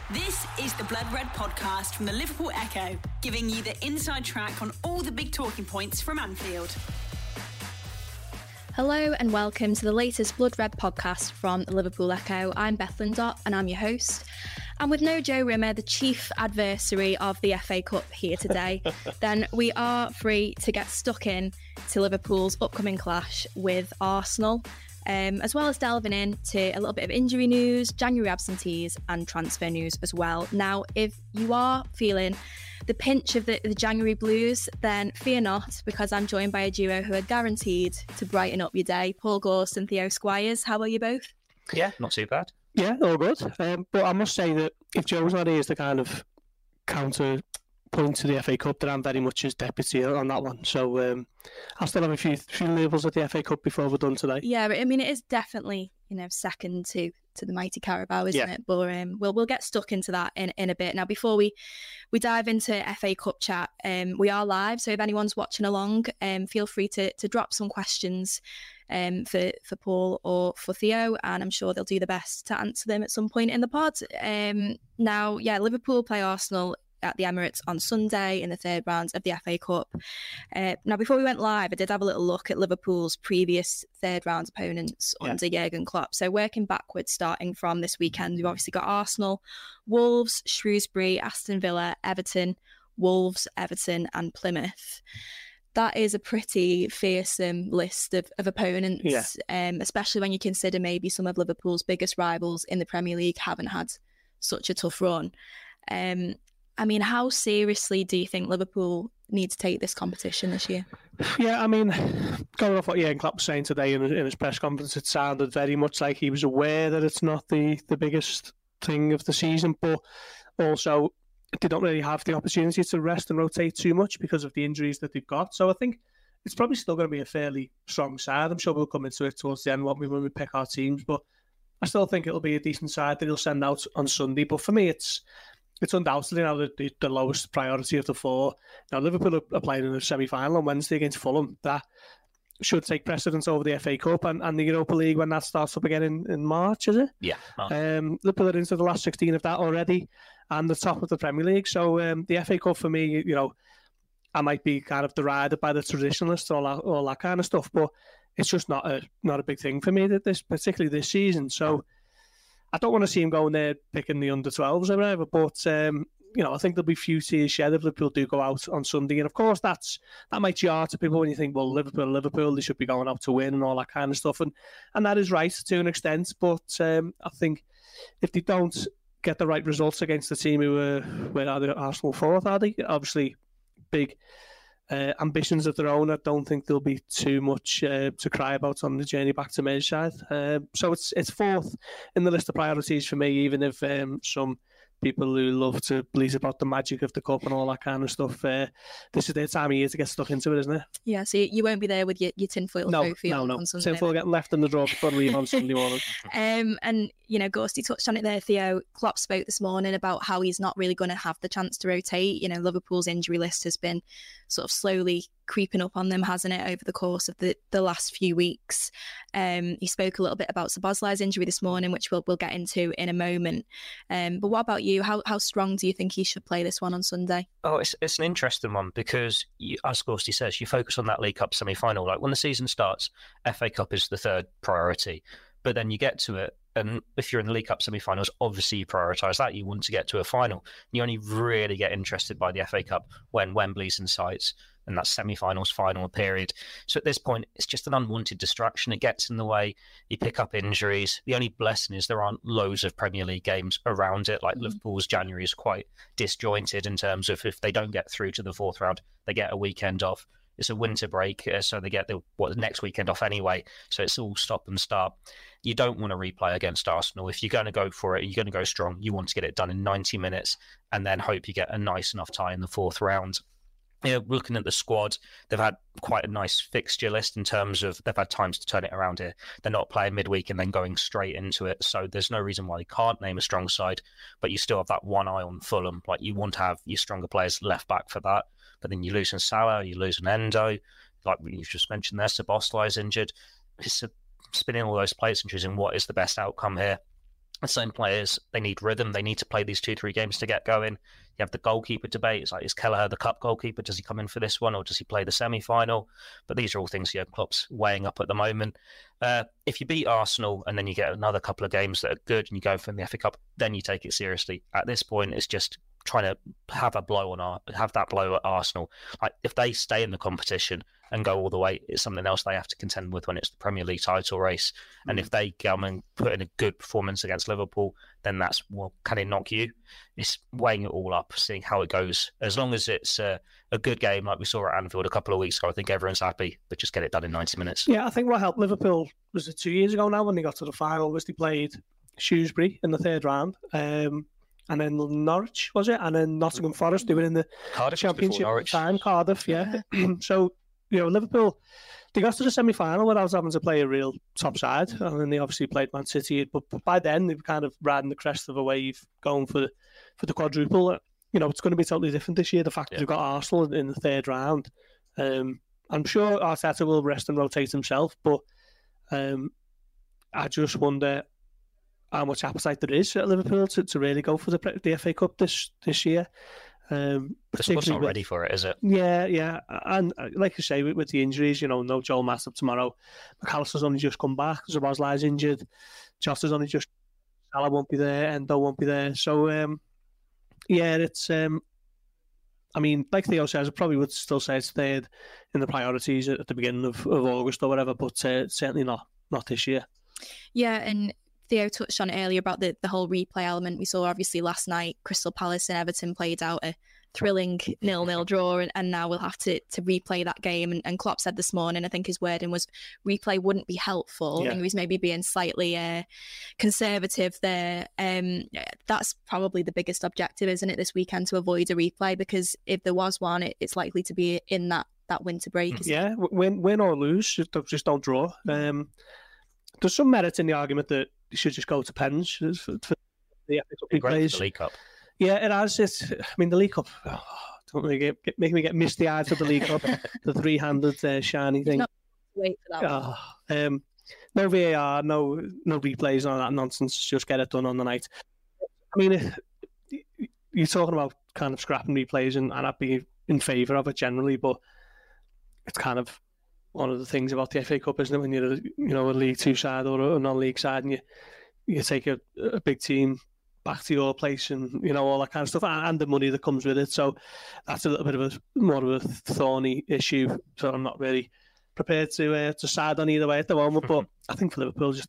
This is the Blood Red podcast from the Liverpool Echo, giving you the inside track on all the big talking points from Anfield. Hello and welcome to the latest Blood Red podcast from the Liverpool Echo. I'm Beth Lindott and I'm your host. And with no Joe Rimmer, the chief adversary of the FA Cup here today, then we are free to get stuck in to Liverpool's upcoming clash with Arsenal. As well as delving into a little bit of injury news, January absentees and transfer news as well. Now, if you are feeling the pinch of the January blues, then fear not, because I'm joined by a duo who are guaranteed to brighten up your day. Paul Gorst and Theo Squires, how are you both? Yeah, not too bad. Yeah, all good. But I must say that if Joe's not here as the kind of counter point to the FA Cup, that I'm very much his deputy on that one. So I'll still have a few labels at the FA Cup before we're done today. Yeah, I mean, it is definitely, second to the mighty Carabao, isn't it? But we'll get stuck into that in a bit. Now, before we dive into FA Cup chat, we are live, so if anyone's watching along, feel free to drop some questions for Paul or for Theo, and I'm sure they'll do the best to answer them at some point in the pod. Now, Liverpool play Arsenal at the Emirates on Sunday in the third round of the FA Cup. Now, before we went live, I did have a little look at Liverpool's previous third round opponents under Jurgen Klopp. So working backwards, starting from this weekend, we've obviously got Arsenal, Wolves, Shrewsbury, Aston Villa, Everton, Wolves, Everton and Plymouth. That is a pretty fearsome list of opponents, especially when you consider maybe some of Liverpool's biggest rivals in the Premier League haven't had such a tough run. I mean, how seriously do you think Liverpool need to take this competition this year? Yeah, I mean, going off what Jurgen Klopp was saying today in his press conference, it sounded very much like he was aware that it's not the biggest thing of the season, but also they don't really have the opportunity to rest and rotate too much because of the injuries that they've got. So I think it's probably still going to be a fairly strong side. I'm sure we'll come into it towards the end when we pick our teams, but I still think it'll be a decent side that he'll send out on Sunday. But for me, it's undoubtedly now the lowest priority of the four. Now, Liverpool are playing in the semi-final on Wednesday against Fulham. That should take precedence over the FA Cup and the Europa League when that starts up again in March, is it? Yeah. Liverpool are into the last 16 of that already and the top of the Premier League. So the FA Cup for me, I might be kind of derided by the traditionalists, all that kind of stuff, but it's just not a big thing for me, particularly this season. So I don't want to see him going there picking the under-12s or whatever, but I think there'll be few tears shed if Liverpool do go out on Sunday. And of course, that might jar to people when you think, well, Liverpool, they should be going out to win and all that kind of stuff. And that is right to an extent, but I think if they don't get the right results against the team who were either Arsenal fourth, are they? Obviously, big ambitions of their own. I don't think there'll be too much to cry about on the journey back to Merseyside. So it's fourth in the list of priorities for me, even if some people who love to bleat about the magic of the cup and all that kind of stuff, this is their time of year to get stuck into it, isn't it? Yeah, so you won't be there with your tinfoil trophy on Sunday. Tinfoil getting left in the drawer before I leave on Sunday morning. And, Ghosty touched on it there, Theo. Klopp spoke this morning about how he's not really going to have the chance to rotate. Liverpool's injury list has been sort of slowly creeping up on them, hasn't it, over the course of the last few weeks. He spoke a little bit about Szoboszlai's injury this morning, which we'll get into in a moment. But what about you? How strong do you think he should play this one on Sunday? Oh, it's an interesting one because, as Gorsty says, you focus on that League Cup semi-final. Like when the season starts, FA Cup is the third priority. But then you get to it, and if you're in the League Cup semi-finals, obviously you prioritise that. You want to get to a final. You only really get interested by the FA Cup when Wembley's in sight and that semi-finals final period. So at this point, it's just an unwanted distraction. It gets in the way. You pick up injuries. The only blessing is there aren't loads of Premier League games around it. Like Liverpool's January is quite disjointed in terms of if they don't get through to the fourth round, they get a weekend off. It's a winter break, so they get the next weekend off anyway. So it's all stop and start. You don't want to replay against Arsenal. If you're going to go for it, you're going to go strong. You want to get it done in 90 minutes and then hope you get a nice enough tie in the fourth round. Looking at the squad, they've had quite a nice fixture list in terms of they've had times to turn it around here. They're not playing midweek and then going straight into it. So there's no reason why they can't name a strong side, but you still have that one eye on Fulham. Like you want to have your stronger players left back for that. But then you lose in Salah, you lose in Endo. Like you've just mentioned there, Szoboszlai is injured. It's spinning all those plates and choosing what is the best outcome here. the same players, they need rhythm. They need to play these 2-3 games to get going. You have the goalkeeper debate. It's like, is Kelleher the cup goalkeeper? Does he come in for this one, or does he play the semi-final? But these are all things Klopp's weighing up at the moment. If you beat Arsenal and then you get another couple of games that are good and you go for the FA Cup, then you take it seriously. At this point, it's just trying to have that blow at Arsenal. Like, if they stay in the competition and go all the way, it's something else they have to contend with when it's the Premier League title race. And if they come and put in a good performance against Liverpool, then that's, well, can it knock you? It's weighing it all up, seeing how it goes. As long as it's a good game like we saw at Anfield a couple of weeks ago, I think everyone's happy, but just get it done in 90 minutes. Yeah, I think what helped Liverpool, was it 2 years ago now when they got to the final, was they played Shrewsbury in the third round. And then Norwich, was it? And then Nottingham Forest, they were in the Cardiff Championship at the time. Cardiff, yeah. So, Liverpool, they got to the semi-final without having to play a real top side. And then they obviously played Man City. But by then, they've kind of riding the crest of a wave going for the quadruple. It's going to be totally different this year, the fact that they've got Arsenal in the third round. I'm sure Arteta will rest and rotate himself, but I just wonder how much appetite there is at Liverpool to really go for the FA Cup this year. The squad's not ready for it, is it? Yeah. And like I say, with the injuries, no Joel Matip tomorrow. McAllister's only just come back. Szoboszlai's injured. Jota's only just... Salah won't be there. Endo won't be there. So, it's... like Theo says, I probably would still say it's third in the priorities at the beginning of August or whatever, but certainly not this year. Yeah, and Theo touched on it earlier about the whole replay element. We saw obviously last night Crystal Palace and Everton played out a thrilling 0-0 draw, and now we'll have to replay that game. And Klopp said this morning, I think his wording was replay wouldn't be helpful. Yeah. I think he was maybe being slightly conservative there. That's probably the biggest objective, isn't it, this weekend, to avoid a replay, because if there was one, it's likely to be in that winter break. Yeah, win or lose, just don't draw. There's some merit in the argument that you should just go to pens for the FA Cup replays. The League Cup. Yeah, it has. The League Cup. Don't really make me get misty-eyed for the League Cup. The three-handed shiny thing. Not wait for that. No VAR, no replays, all that nonsense. Just get it done on the night. You're talking about kind of scrapping replays, and I'd be in favour of it generally, but it's kind of one of the things about the FA Cup, isn't it? When you're a League Two side or a non-league side, and you take a big team back to your place, and all that kind of stuff, and the money that comes with it. So that's a little bit of more of a thorny issue. So I'm not really prepared to side on either way at the moment. But I think for Liverpool, just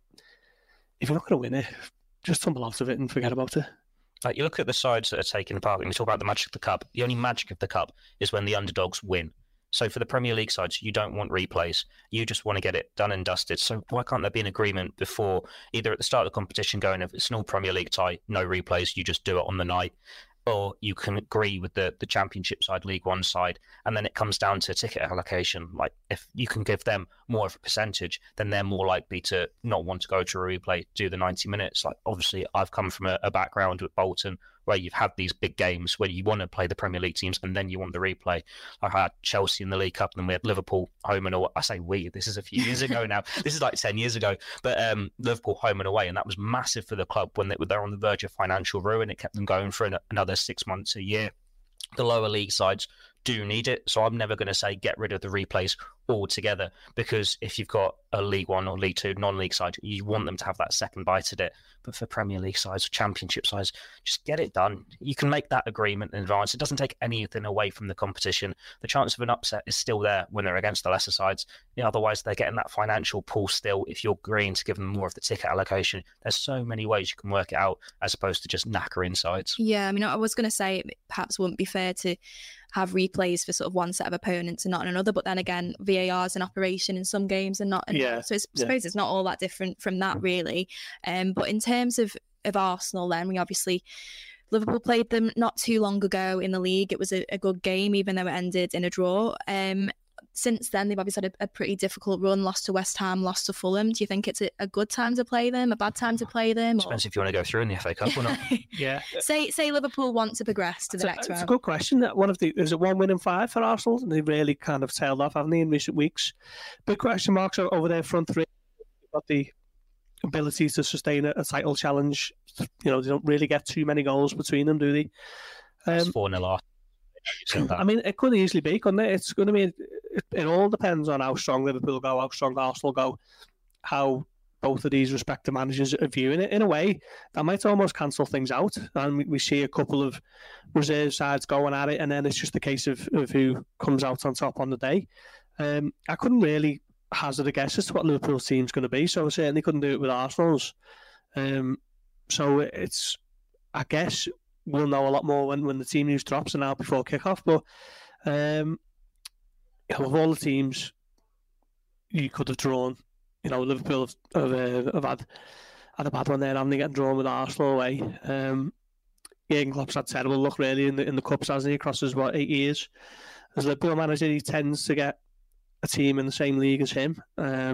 if you're not going to win it, just tumble out of it and forget about it. Like, you look at the sides that are taking part, and we talk about the magic of the cup. The only magic of the cup is when the underdogs win. So for the Premier League sides, you don't want replays. You just want to get it done and dusted. So why can't there be an agreement before, either at the start of the competition, going, if it's an all Premier League tie, no replays, you just do it on the night, or you can agree with the Championship side, League One side, and then it comes down to ticket allocation. Like, if you can give them more of a percentage, then they're more likely to not want to go to a replay, do the 90 minutes. Like, obviously, I've come from a background at Bolton where you've had these big games where you want to play the Premier League teams and then you want the replay. I had Chelsea in the League Cup, and then we had Liverpool home and away. I say we, this is a few years ago now. This is like 10 years ago. But Liverpool home and away, and that was massive for the club when they're on the verge of financial ruin. It kept them going for another 6 months, a year. The lower league sides do need it, so I'm never going to say get rid of the replays altogether, because if you've got a League One or League Two non-league side, you want them to have that second bite at it. But for Premier League sides, Championship sides, just get it done. You can make that agreement in advance. It doesn't take anything away from the competition. The chance of an upset is still there when they're against the lesser sides. Otherwise, they're getting that financial pull still if you're agreeing to give them more of the ticket allocation. There's so many ways you can work it out as opposed to just knackering sides. Yeah, I was going to say it perhaps wouldn't be fair to have replays for sort of one set of opponents and not another, but then again, VAR is an operation in some games and not. So I suppose it's not all that different from that, really. But in terms of Arsenal, then Liverpool played them not too long ago in the league. It was a good game, even though it ended in a draw. Since then, they've obviously had a pretty difficult run, lost to West Ham, lost to Fulham. Do you think it's a good time to play them, a bad time to play them? Depends if you want to go through in the FA Cup or not. Yeah. Say Liverpool want to progress to the next round. It's a good question. Is it 1 win in 5 for Arsenal? And they've really kind of tailed off, haven't they, in recent weeks? Big question marks over their front three. You've got the ability to sustain a title challenge. They don't really get too many goals between them, do they? It's 4-0 off. I mean, it could easily be, couldn't it? It's going to be. It all depends on how strong Liverpool go, how strong Arsenal go, how both of these respective managers are viewing it. In a way, that might almost cancel things out, and we see a couple of reserve sides going at it, and then it's just a case of who comes out on top on the day. I couldn't really hazard a guess as to what Liverpool's team's going to be, so I certainly couldn't do it with Arsenal's. So it's, I guess, we'll know a lot more when the team news drops and now before kick-off. But of all the teams you could have drawn, Liverpool have had a bad one there, haven't they, getting drawn with Arsenal away. Jurgen Klopp's had terrible luck really in the cups, hasn't he, across his 8 years. As Liverpool manager, he tends to get a team in the same league as him.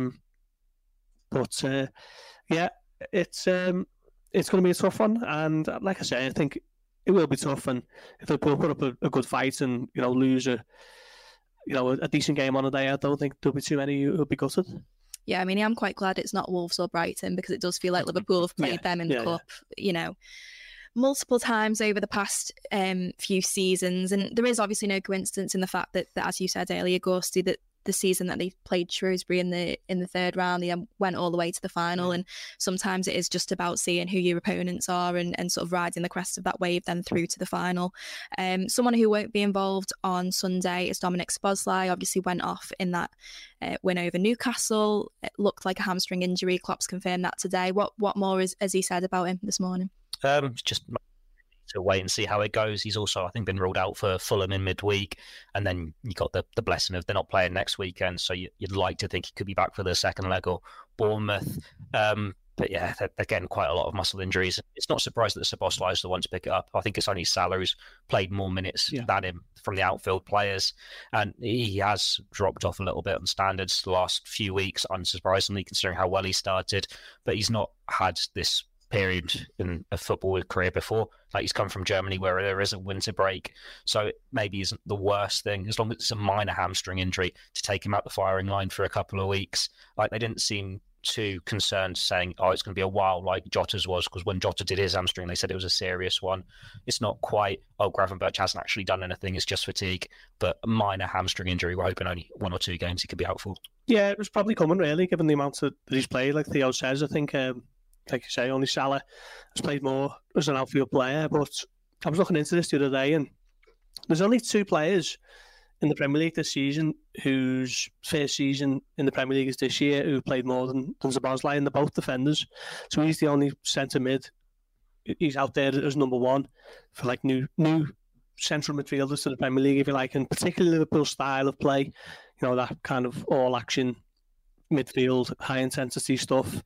But it's going to be a tough one, and like I say, I think it will be tough. And if Liverpool put up a good fight and lose a decent game on a day, I don't think there'll be too many who'll be gutted. Yeah, I mean, I'm quite glad it's not Wolves or Brighton, because it does feel like Liverpool have played them in the cup, multiple times over the past few seasons. And there is obviously no coincidence in the fact that as you said earlier, Gorsty, that the season that they played Shrewsbury in the third round, they went all the way to the final. And sometimes it is just about seeing who your opponents are and sort of riding the crest of that wave then through to the final. Someone who won't be involved on Sunday is Dominic Szoboszlai. Obviously went off in that win over Newcastle. It looked like a hamstring injury. Klopp's confirmed that today. What more has he said about him this morning? Just to wait and see how it goes. He's also, I think, been ruled out for Fulham in midweek, and then you got the blessing of they're not playing next weekend, so you'd like to think he could be back for the second leg or Bournemouth. But yeah, again, quite a lot of muscle injuries. It's not surprising that Szoboszlai is the one to pick it up. I think it's only Salah who's played more minutes than him from the outfield players, and he has dropped off a little bit on standards the last few weeks, unsurprisingly, considering how well he started. But he's not had this period in a football career before. Like, he's come from Germany where there is a winter break, so it maybe isn't the worst thing, as long as it's a minor hamstring injury, to take him out the firing line for a couple of weeks. Like, they didn't seem too concerned saying, it's going to be a while like Jota's was, because when Jota did his hamstring, they said it was a serious one. It's not quite, Gravenberch hasn't actually done anything, it's just fatigue, but a minor hamstring injury. We're hoping only 1 or 2 games he could be out for. Yeah, it was probably coming, really, given the amount that he's played. Like Theo says, I think like you say, only Salah has played more as an outfield player. But I was looking into this the other day, and there's only 2 players in the Premier League this season whose first season in the Premier League is this year who played more than Szoboszlai, and they're both defenders. So he's the only centre mid. He's out there as number 1 for like new central midfielders to the Premier League, if you like, and particularly Liverpool's style of play. That kind of all action midfield, high intensity stuff.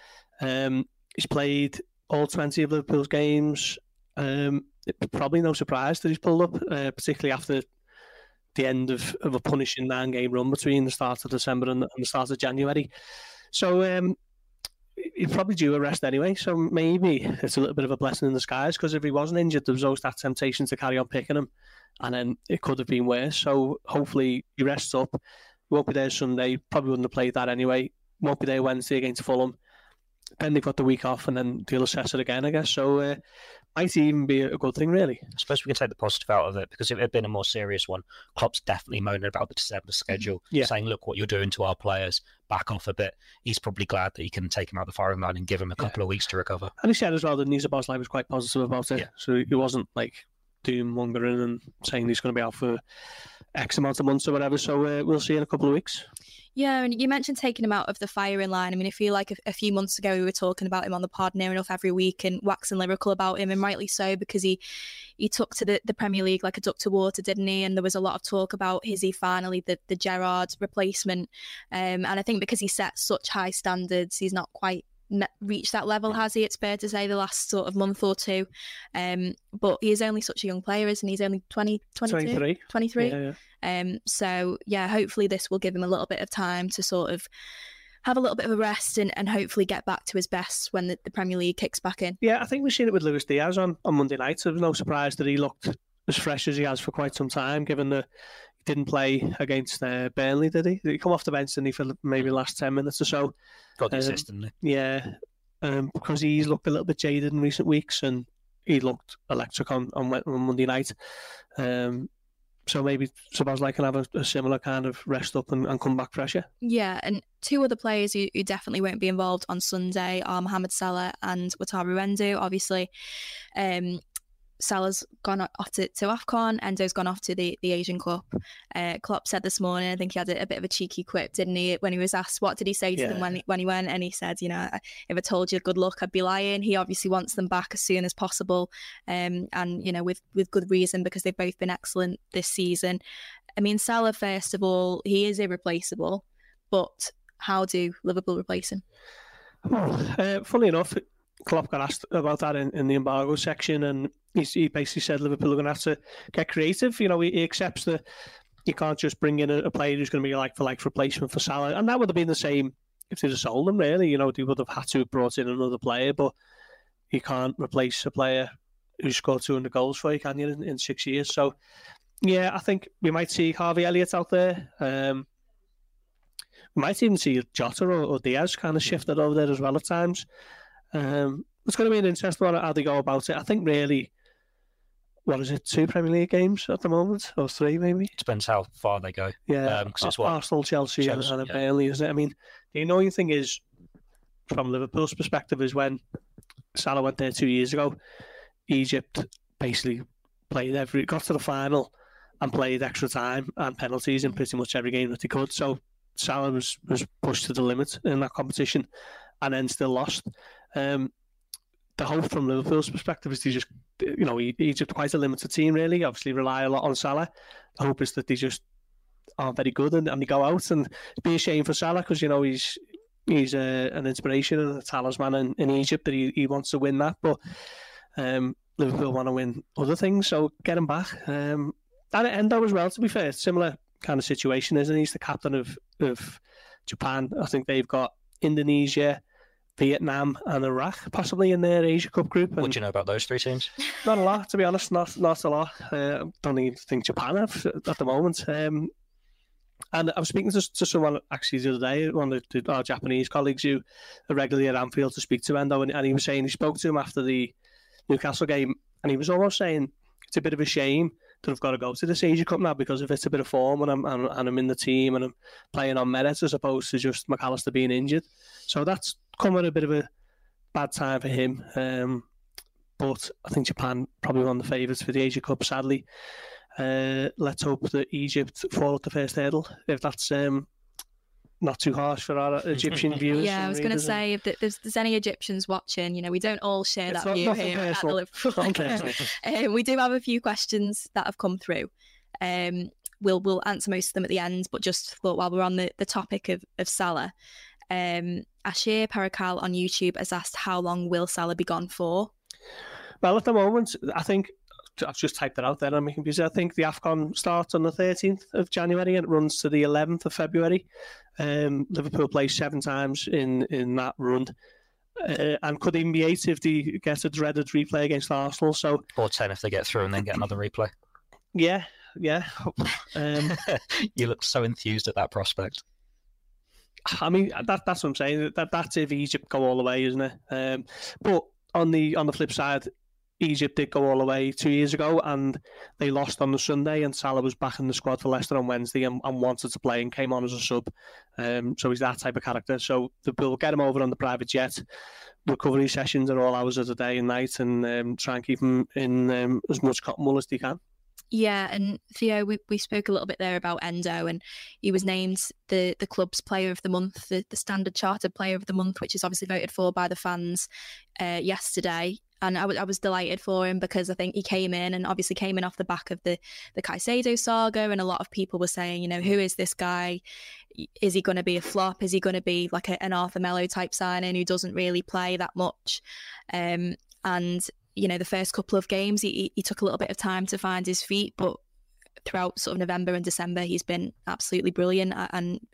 He's played all 20 of Liverpool's games. Probably no surprise that he's pulled up, particularly after the end of a punishing 9-game run between the start of December and the start of January. So he'd probably due a rest anyway, so maybe it's a little bit of a blessing in disguise, because if he wasn't injured, there was always that temptation to carry on picking him, and then it could have been worse. So hopefully he rests up. He won't be there Sunday, probably wouldn't have played that anyway. Won't be there Wednesday against Fulham. Then they've got the week off, and then they'll assess it again, I guess. So might even be a good thing, really. I suppose we can take the positive out of it, because if it had been a more serious one, Klopp's definitely moaning about the December schedule, saying, look what you're doing to our players, back off a bit. He's probably glad that he can take him out the firing line and give him a couple of weeks to recover. And he said as well that Szoboszlai was quite positive about it. So he wasn't like doom-mongering and saying he's going to be out for X amount of months or whatever. So we'll see in a couple of weeks. Yeah, and you mentioned taking him out of the firing line. I mean, I feel like a few months ago we were talking about him on the pod near enough every week and waxing lyrical about him, and rightly so, because he took to the Premier League like a duck to water, didn't he? And there was a lot of talk about, is he finally the Gerrard replacement? And I think because he set such high standards, he's not quite reached that level, has he? It's fair to say, the last sort of month or two. But he is only such a young player, isn't he? He's only 23. Yeah. So yeah, hopefully this will give him a little bit of time to sort of have a little bit of a rest and hopefully get back to his best when the Premier League kicks back in. Yeah, I think we've seen it with Luis Diaz on Monday night. It was no surprise that he looked as fresh as he has for quite some time, given that he didn't play against Burnley, did he? Did he come off the bench, didn't he, for maybe the last 10 minutes or so? Got the assist, didn't he? Yeah, because he's looked a little bit jaded in recent weeks, and he looked electric on Monday night. So maybe Szoboszlai can have a similar kind of rest up and come back fresher. Yeah, and two other players who definitely won't be involved on Sunday are Mohamed Salah and Wataru Endo. Obviously, Salah's gone off to AFCON, Endo's gone off to the Asian Cup. Klopp said this morning, I think he had a bit of a cheeky quip, didn't he, when he was asked what did he say to them when he went, and he said, you know, if I told you good luck, I'd be lying. He obviously wants them back as soon as possible, and you know, with good reason, because they've both been excellent this season. I mean, Salah, first of all, he is irreplaceable, but how do Liverpool replace him? Well, funnily enough, Klopp got asked about that in the embargo section, and he basically said Liverpool are going to have to get creative. You know, he accepts that you can't just bring in a player who's going to be a like-for-like replacement for Salah, and that would have been the same if they'd have sold him, really. You know, they would have had to have brought in another player, but you can't replace a player who scored 200 goals for you, can you, in 6 years? So, yeah, I think we might see Harvey Elliott out there. We might even see Jota or Diaz kind of shifted over there as well at times. It's going to be an interesting one how they go about it. I think really, what is it, 2 Premier League games at the moment, or 3 maybe? Depends how far they go. Yeah, it's Arsenal, Chelsea and Burnley, isn't it? I mean, the annoying thing is, from Liverpool's perspective, is when Salah went there 2 years ago, Egypt basically got to the final and played extra time and penalties in pretty much every game that they could. So Salah was pushed to the limit in that competition and then still lost. The hope from Liverpool's perspective is they just, you know, Egypt quite a limited team, really. Obviously rely a lot on Salah. The hope is that they just aren't very good and they go out, and it'd be a shame for Salah because, you know, he's an inspiration and a talisman in Egypt that he wants to win that, but Liverpool want to win other things, so get him back. And Endo as well, to be fair, similar kind of situation, isn't he? He's the captain of Japan. I think they've got Indonesia, Vietnam and Iraq possibly in their Asia Cup group. What do you know about those 3 teams? Not a lot, to be honest. Not a lot. Don't even think Japan have at the moment. And I was speaking to someone actually the other day, one of our Japanese colleagues who are regularly at Anfield to speak to Endo, and he was saying he spoke to him after the Newcastle game, and he was almost saying it's a bit of a shame that I've got to go to this Asia Cup now because if it's a bit of form and I'm in the team and I'm playing on merit as opposed to just McAllister being injured. So that's come at a bit of a bad time for him. But I think Japan probably one of the favourites for the Asia Cup, sadly. Let's hope that Egypt fall at the first hurdle, if that's not too harsh for our Egyptian viewers. Yeah, I was going to say, if there's any Egyptians watching, you know, we don't all share that view here at the Liverpool. We do have a few questions that have come through. We'll answer most of them at the end, but just thought while we're on the topic of Salah, Ashir Parakal on YouTube has asked, how long will Salah be gone for? Well, at the moment, I think, I've just typed it out there on my computer, I think the AFCON starts on the 13th of January and it runs to the 11th of February. Liverpool play 7 times in that run. And could even be 8 if they get a dreaded replay against Arsenal. Or 10 if they get through and then get another replay. Yeah. You look so enthused at that prospect. I mean, that's what I'm saying. That's if Egypt go all the way, isn't it? But on the flip side, Egypt did go all the way 2 years ago and they lost on the Sunday, and Salah was back in the squad for Leicester on Wednesday and wanted to play and came on as a sub. So he's that type of character. So we'll get him over on the private jet, recovery sessions at all hours of the day and night, and try and keep him in as much cotton wool as they can. Yeah, and Theo, we spoke a little bit there about Endo, and he was named the club's player of the month, the Standard Chartered player of the month, which is obviously voted for by the fans yesterday. And I was delighted for him because I think he came in off the back of the Caicedo saga, and a lot of people were saying, you know, who is this guy? Is he going to be a flop? Is he going to be like an Arthur Melo type signing who doesn't really play that much? And you know, the first couple of games, he took a little bit of time to find his feet, but throughout sort of November and December, he's been absolutely brilliant. And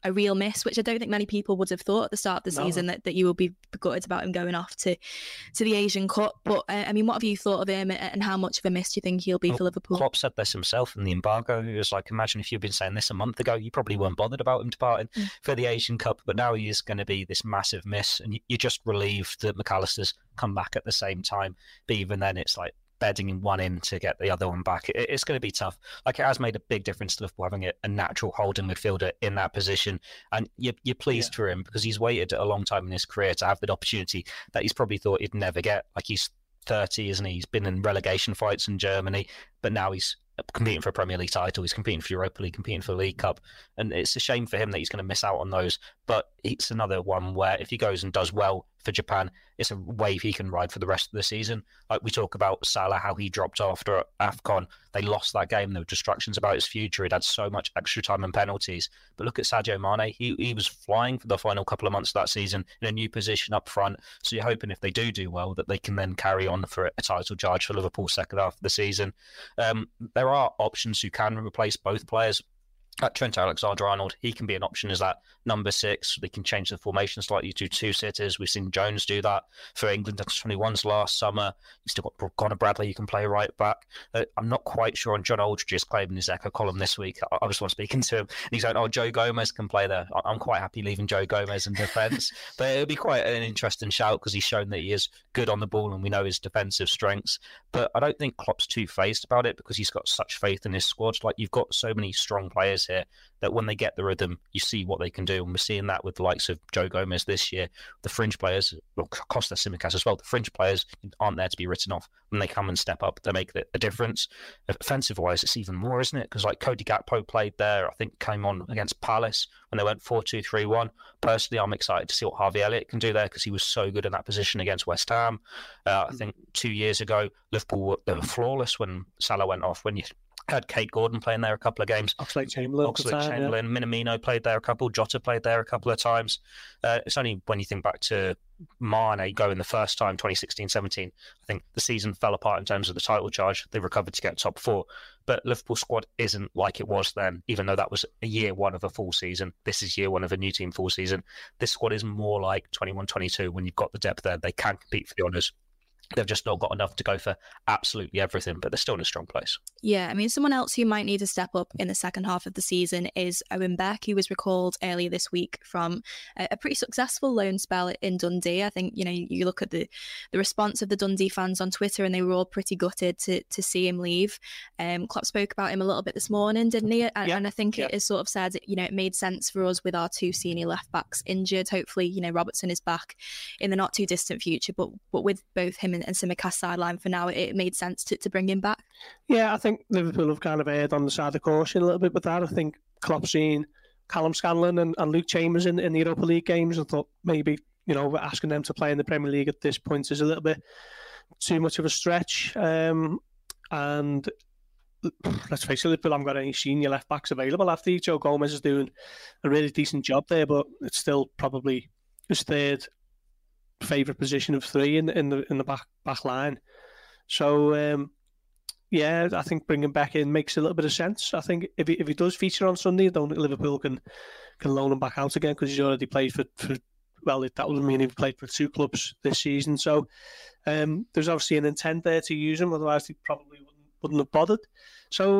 a real miss, which I don't think many people would have thought at the start of the season that you will be gutted about him going off to the Asian Cup. But I mean, what have you thought of him, and how much of a miss do you think he'll be for Liverpool? Klopp said this himself in the embargo. He was like, imagine if you'd been saying this a month ago, you probably weren't bothered about him departing for the Asian Cup, but now he is going to be this massive miss, and you're just relieved that McAllister's come back at the same time. But even then, it's like bedding one in to get the other one back. It's going to be tough. Like, it has made a big difference to Liverpool having a natural holding midfielder in that position, and you're pleased for him because he's waited a long time in his career to have the opportunity that he's probably thought he'd never get. Like, he's 30, isn't he? He's been in relegation fights in Germany, but now he's competing for a Premier League title, he's competing for Europa League, competing for the League Cup, and it's a shame for him that he's going to miss out on those. But it's another one where if he goes and does well for Japan, it's a wave he can ride for the rest of the season. Like we talk about Salah, how he dropped after AFCON. They lost that game. There were distractions about his future. He'd had so much extra time and penalties. But look at Sadio Mane. He was flying for the final couple of months of that season in a new position up front. So you're hoping if they do well, that they can then carry on for a title charge for Liverpool second half of the season. There are options who can replace both players. Trent Alexander-Arnold, he can be an option as that number 6. They can change the formation slightly to 2 sitters. We've seen Jones do that for England under-21s last summer. You've still got Connor Bradley, you can play right back. I'm not quite sure on John Aldridge's claim in his Echo column this week. I was one speaking to him, and he's like, Joe Gomez can play there. I'm quite happy leaving Joe Gomez in defence. But it'll be quite an interesting shout because he's shown that he is good on the ball and we know his defensive strengths. But I don't think Klopp's too phased about it because he's got such faith in his squad. Like, you've got so many strong players here that when they get the rhythm, you see what they can do. And we're seeing that with the likes of Joe Gomez this year. The fringe players, well, Costa Tsimikas as well, the fringe players aren't there to be written off. When they come and step up, they make a difference. Offensive-wise, it's even more, isn't it? Because like Cody Gakpo played there, I think came on against Palace when they went 4-2-3-1. Personally, I'm excited to see what Harvey Elliott can do there because he was so good in that position against West Ham. I think 2 years ago, Liverpool they were flawless when Salah went off. When you had Kate Gordon playing there a couple of games. Oxlade-Chamberlain, Minamino played there a couple. Jota played there a couple of times. It's only when you think back to Mane going the first time, 2016-17, I think the season fell apart in terms of the title charge. They recovered to get top 4. But Liverpool squad isn't like it was then, even though that was a year one of a full season. This is year one of a new team full season. This squad is more like 21-22 when you've got the depth there. They can compete for the honours. They've just not got enough to go for absolutely everything, but they're still in a strong place. Yeah, I mean, someone else who might need to step up in the second half of the season is Owen Beck, who was recalled earlier this week from a pretty successful loan spell in Dundee. I think, you look at the response of the Dundee fans on Twitter and they were all pretty gutted to see him leave. Klopp spoke about him a little bit this morning, didn't he? And I think it is sort of said, it made sense for us with our 2 senior left backs injured. Hopefully, Robertson is back in the not too distant future, but with both him and Tsimikas sideline for now, it made sense to bring him back. Yeah, I think Liverpool have kind of erred on the side of caution a little bit with that. I think Klopp's seen Callum Scanlon and Luke Chambers in the Europa League games and thought maybe, asking them to play in the Premier League at this point is a little bit too much of a stretch. And let's face it, Liverpool haven't got any senior left backs available after Joe Gomez is doing a really decent job there, but it's still probably his third favourite position of 3 in the back line. So I think bringing Beck in makes a little bit of sense. I think if he does feature on Sunday, I don't think Liverpool can loan him back out again because he's already played for that would mean he played for 2 clubs this season. So there's obviously an intent there to use him, otherwise he probably wouldn't have bothered. So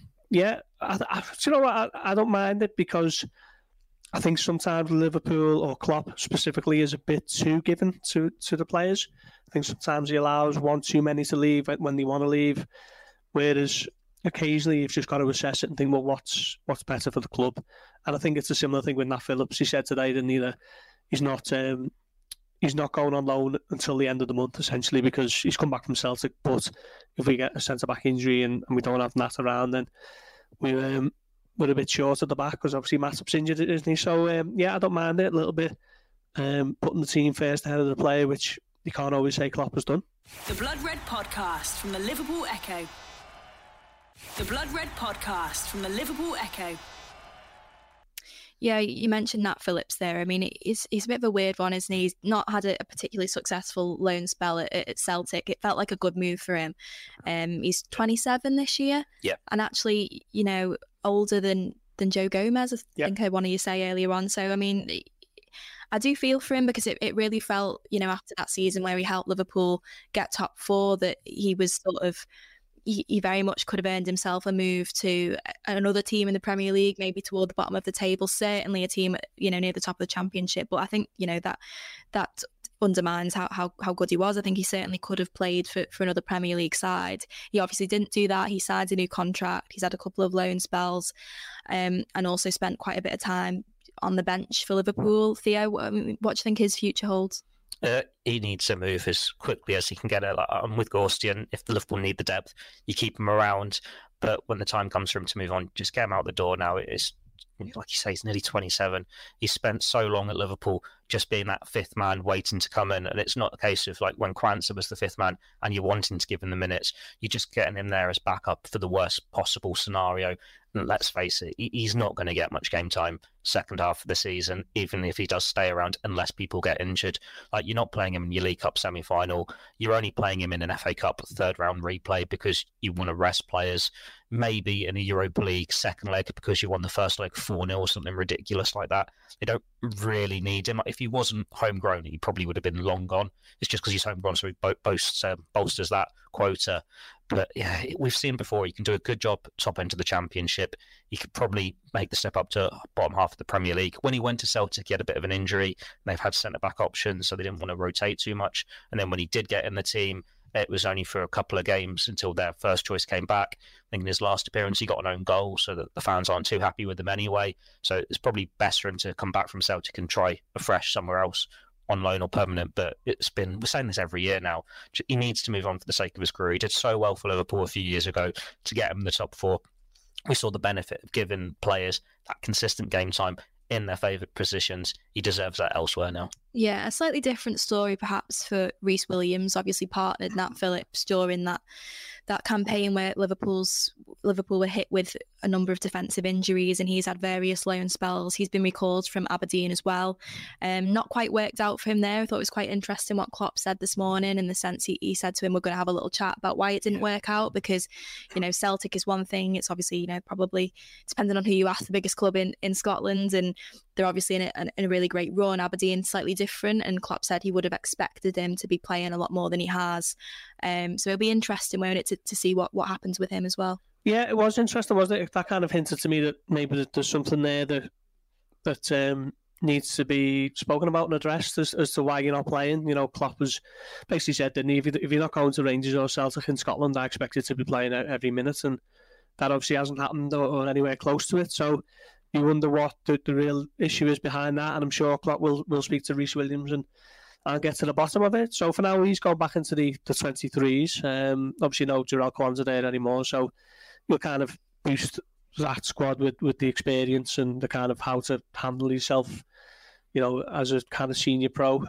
I don't mind it because I think sometimes Liverpool or Klopp specifically is a bit too given to the players. I think sometimes he allows one too many to leave when they want to leave, whereas occasionally you've just got to assess it and think, well, what's better for the club? And I think it's a similar thing with Nat Phillips. He said today that he's not going on loan until the end of the month, essentially, because he's come back from Celtic. But if we get a centre-back injury and we don't have Nat around, then we're a bit short at the back because obviously Matip's injured, isn't he? So, I don't mind it a little bit. Putting the team first ahead of the player, which you can't always say Klopp has done. The Blood Red Podcast from the Liverpool Echo. The Blood Red Podcast from the Liverpool Echo. Yeah, you mentioned Nat Phillips there. I mean, he's a bit of a weird one, isn't he? He's not had a particularly successful loan spell at Celtic. It felt like a good move for him. He's 27 this year. Yeah. And actually, older than than Joe Gomez, I think I wanted you to say earlier on. So, I mean, I do feel for him because it really felt, after that season where he helped Liverpool get top 4, that he was sort of, he very much could have earned himself a move to another team in the Premier League, maybe toward the bottom of the table, certainly a team, near the top of the Championship. But I think, that undermines how good he was. I think he certainly could have played for another Premier League side. He obviously didn't do that. He signed a new contract. He's had a couple of loan spells, and also spent quite a bit of time on the bench for Liverpool. Theo, what do you think his future holds? He needs to move as quickly as he can get it. I'm with Gorsty, and if the Liverpool need the depth, you keep him around. But when the time comes for him to move on, just get him out the door now. It's like you say, he's nearly 27. He spent so long at Liverpool just being that fifth man waiting to come in. And it's not a case of like when Kwanzaa was the fifth man and you're wanting to give him the minutes. You're just getting him there as backup for the worst possible scenario. And let's face it, he's not going to get much game time second half of the season, even if he does stay around, unless people get injured. Like, you're not playing him in your League Cup semi-final. You're only playing him in an FA Cup third round replay because you want to rest players. Maybe in a Europa League second leg because you won the first leg 4-0 or something ridiculous like that. They don't really need him. If he wasn't homegrown, he probably would have been long gone. It's just because he's homegrown, so he bolsters that quota. But yeah, we've seen before, he can do a good job top end of the Championship. He could probably make the step up to bottom half of the Premier League. When he went to Celtic, he had a bit of an injury. They've had centre-back options, so they didn't want to rotate too much. And then when he did get in the team, it was only for a couple of games until their first choice came back. I think in his last appearance, he got an own goal, so that the fans aren't too happy with him anyway. So it's probably best for him to come back from Celtic and try afresh somewhere else, on loan or permanent. But we're saying this every year now, he needs to move on for the sake of his career. He did so well for Liverpool a few years ago to get him in the top 4. We saw the benefit of giving players that consistent game time in their favourite positions. He deserves that elsewhere now. Yeah, a slightly different story perhaps for Reece Williams. Obviously partnered Nat Phillips during that campaign where Liverpool were hit with a number of defensive injuries, and he's had various loan spells. He's been recalled from Aberdeen as well. Not quite worked out for him there. I thought it was quite interesting what Klopp said this morning, in the sense he said to him, we're going to have a little chat about why it didn't work out, because, Celtic is one thing. It's obviously, probably depending on who you ask, the biggest club in Scotland, and they're obviously in a really great run. Aberdeen slightly different, and Klopp said he would have expected him to be playing a lot more than he has. So it'll be interesting, won't it, to see what happens with him as well. Yeah, it was interesting, wasn't it? That kind of hinted to me that maybe there's something there that needs to be spoken about and addressed as to why you're not playing. Klopp was basically said, didn't he, if you're not going to Rangers or Celtic in Scotland, I expect you to be playing every minute, and that obviously hasn't happened or anywhere close to it. So you wonder what the real issue is behind that, and I'm sure Klopp will speak to Reece Williams and get to the bottom of it. So for now, he's gone back into the 23s. Obviously, no Jarell Kwanzaa there anymore, so you'll kind of boost that squad with the experience and the kind of how to handle yourself, as a kind of senior pro.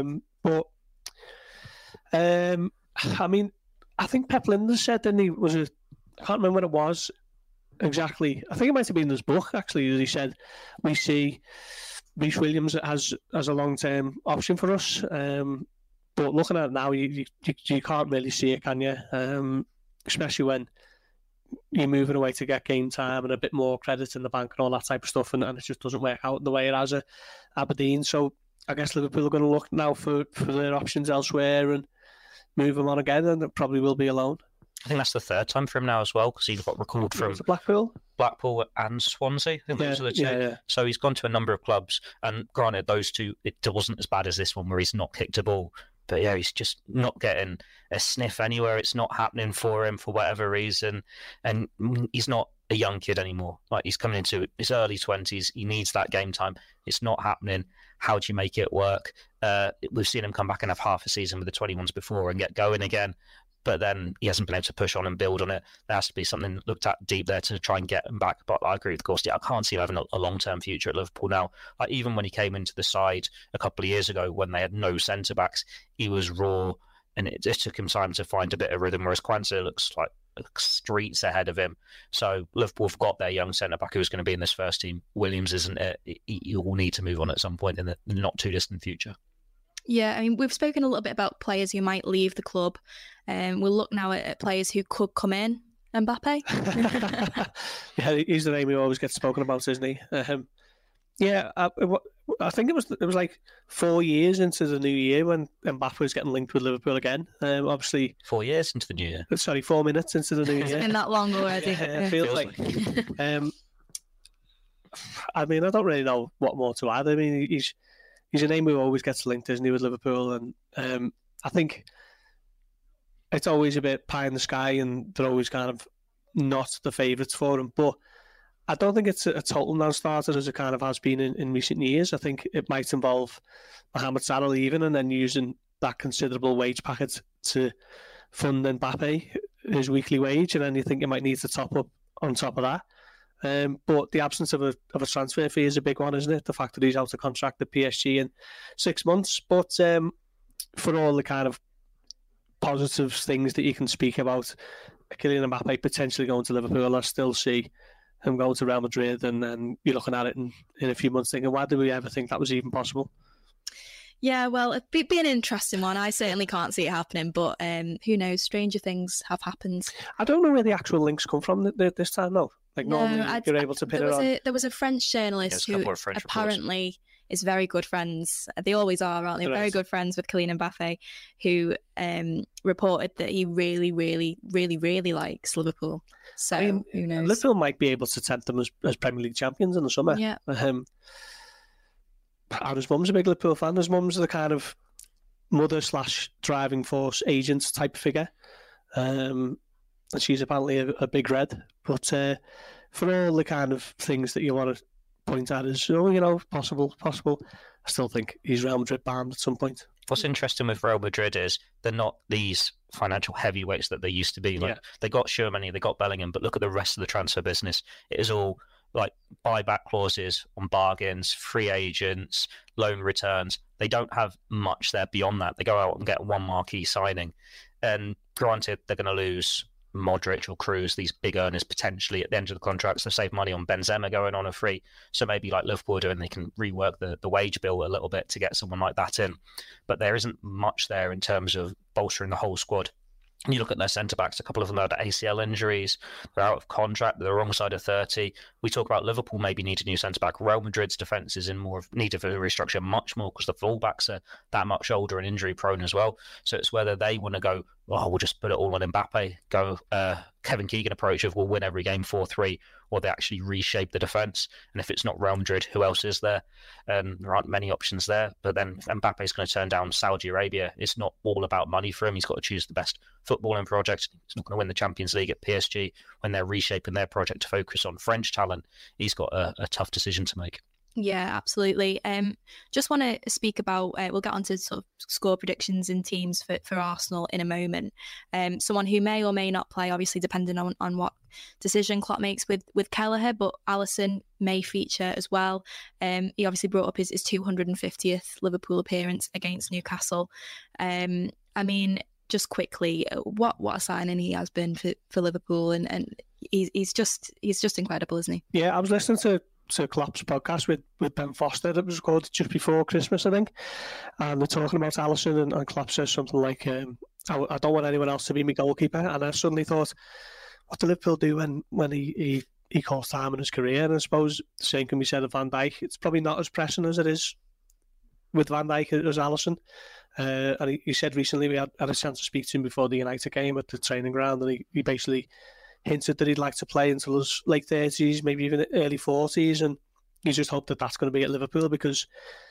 I mean, I think Pep Lijnders said, didn't he, I can't remember when it was exactly. I think it might have been in his book, actually, that he said, we see Reece Williams as a long-term option for us. But looking at it now, you can't really see it, can you? Especially when you're moving away to get game time and a bit more credit in the bank and all that type of stuff, and it just doesn't work out the way it has at Aberdeen. So I guess Liverpool are going to look now for their options elsewhere and move him on again, and it probably will be a loan. I think that's the third time for him now as well, because he got recalled from Blackpool and Swansea. I think those are the two. Yeah. So he's gone to a number of clubs, and granted, those two, it wasn't as bad as this one where he's not kicked a ball. But yeah, he's just not getting a sniff anywhere. It's not happening for him for whatever reason. And he's not a young kid anymore. Like, he's coming into his early 20s. He needs that game time. It's not happening. How do you make it work? We've seen him come back and have half a season with the 21s before and get going again. But then he hasn't been able to push on and build on it. There has to be something looked at deep there to try and get him back. But I agree with Gorsty. I can't see him having a long-term future at Liverpool now. Like, even when he came into the side a couple of years ago when they had no centre-backs, he was raw, and it just took him time to find a bit of rhythm, whereas Kwanzaa looks like streets ahead of him. So Liverpool have got their young centre-back who's going to be in this first team. Williams isn't it. He will need to move on at some point in the not too distant future. Yeah, I mean, we've spoken a little bit about players who might leave the club. We'll look now at players who could come in. Mbappe? Yeah, he's the name who always gets spoken about, isn't he? Yeah, I think it was like 4 years into the new year when Mbappe was getting linked with Liverpool again. Obviously, 4 years into the new year. Sorry, 4 minutes into the new year. It's been that long already. Yeah, it feels like. I mean, I don't really know what more to add. I mean, he's a name who always gets linked, isn't he, with Liverpool? And I think it's always a bit pie in the sky, and they're always kind of not the favourites for him. But I don't think it's a total non-starter as it kind of has been in recent years. I think it might involve Mohamed Salah leaving and then using that considerable wage packet to fund Mbappe, his weekly wage, and then you think you might need to top up on top of that. But the absence of a transfer fee is a big one, isn't it? The fact that he's out of contract at PSG in 6 months. But for all the kind of positive things that you can speak about Kylian Mbappe potentially going to Liverpool, I still see him going to Real Madrid, and then you're looking at it in a few months thinking, why did we ever think that was even possible? Yeah, well, it'd be an interesting one. I certainly can't see it happening, but who knows? Stranger things have happened. I don't know where the actual links come from this time, though. Like, normally you're able to pin it on. There was a French journalist who apparently is very good friends. They always are, aren't they? Right. Very good friends with Kylian Mbappe, who reported that he really, really, really, really likes Liverpool. So, I mean, who knows? Liverpool might be able to tempt them as Premier League champions in the summer. Yeah. And his mum's a big Liverpool fan. His mum's the kind of mother/driving force agent type figure. And she's apparently a big red. But for all the kind of things that you want to point at as, possible, I still think he's Real Madrid bound at some point. What's interesting with Real Madrid is they're not these financial heavyweights that they used to be. Like, they got Tchouaméni, they got Bellingham, but look at the rest of the transfer business. It is all like buyback clauses on bargains, free agents, loan returns. They don't have much there beyond that. They go out and get one marquee signing. And granted, they're going to lose Modric or Kroos, these big earners potentially at the end of the contracts. They've saved money on Benzema going on a free. So maybe like Liverpool are doing, they can rework the wage bill a little bit to get someone like that in. But there isn't much there in terms of bolstering the whole squad. And you look at their centre-backs, a couple of them had ACL injuries, they're out of contract, they're the wrong side of 30. We talk about Liverpool maybe need a new centre-back. Real Madrid's defence is in more of need of a restructure, much more, because the full-backs are that much older and injury-prone as well. So it's whether they want to go, we'll just put it all on Mbappe, go Kevin Keegan approach of we'll win every game 4-3, or they actually reshape the defence. And if it's not Real Madrid, who else is there? There aren't many options there. But then Mbappe's going to turn down Saudi Arabia. It's not all about money for him. He's got to choose the best footballing project. He's not going to win the Champions League at PSG when they're reshaping their project to focus on French talent. He's got a tough decision to make. Yeah, absolutely. Just want to speak about, we'll get on to sort of score predictions and teams for Arsenal in a moment. Someone who may or may not play, obviously depending on what decision Klopp makes with Kelleher, but Alisson may feature as well. He obviously brought up his 250th Liverpool appearance against Newcastle. I mean, just quickly, what a signing he has been for Liverpool, and he's just incredible, isn't he? Yeah, I was listening to Klopp's podcast with Ben Foster that was recorded just before Christmas, I think, and they're talking about Alisson, and Klopp says something like, I don't want anyone else to be my goalkeeper. And I suddenly thought, what do Liverpool do when he calls time in his career? And I suppose the same can be said of Van Dijk. It's probably not as pressing as it is with Van Dijk as Alisson. And he said recently, we had a chance to speak to him before the United game at the training ground, and he basically hinted that he'd like to play until his late 30s, maybe even early 40s, and he just hoped that that's going to be at Liverpool, because,